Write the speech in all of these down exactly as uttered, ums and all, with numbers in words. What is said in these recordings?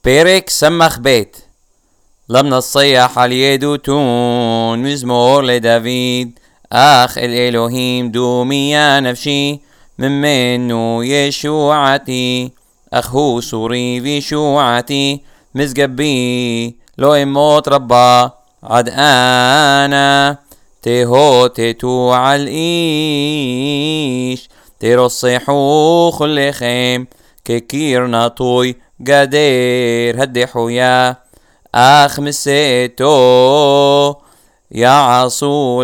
פרק סמך בית. למה נصيح על ידותון מזמור לדוד, אך אל אלוהים דומיה נפשי, ממנו ישועתי, אך הוא סורי וישועתי, מזגבי לא אמות רבה, עד אנה תהותתו על איש, תרصحו כולכם כקיר נטוי גדר הדחויה, אך מסתו יעשו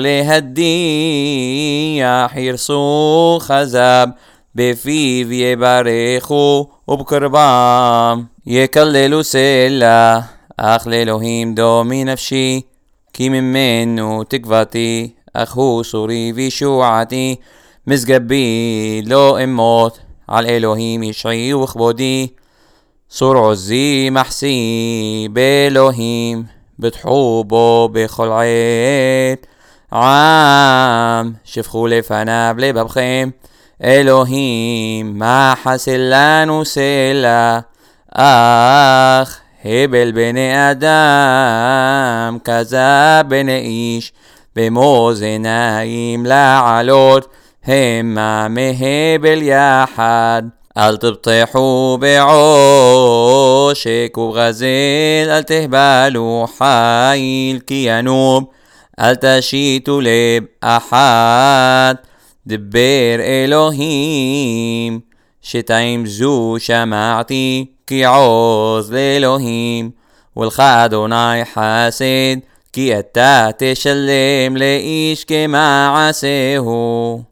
להדיח, ירסו חזב בפיו יברכו, ובקרבם יקללו סלע. אך לאלוהים דומי נפשי, כי ממנו תקוותי, אך הוא סורי וישועתי, מזגבי לא אמות, על אלוהים ישעי וכבודי. סור עוזי מחסי באלוהים, בטחו בו בכל עת. עם שפכו לפניו לבבכם, אלוהים מחסה לנו סלע. אך הבל בני אדם כזב בני איש, במאזניים לעלות המה מהבל יחד. אל תבטחו בעושק ובגזל, אל תהבלו חיל כי ינוב, אל תשיתו לב אחת. דבר אלוהים שתיים זו שמעתי, כי עוז לאלוהים, ולך אדוני חסד, כי אתה תשלם לאיש כמעשהו.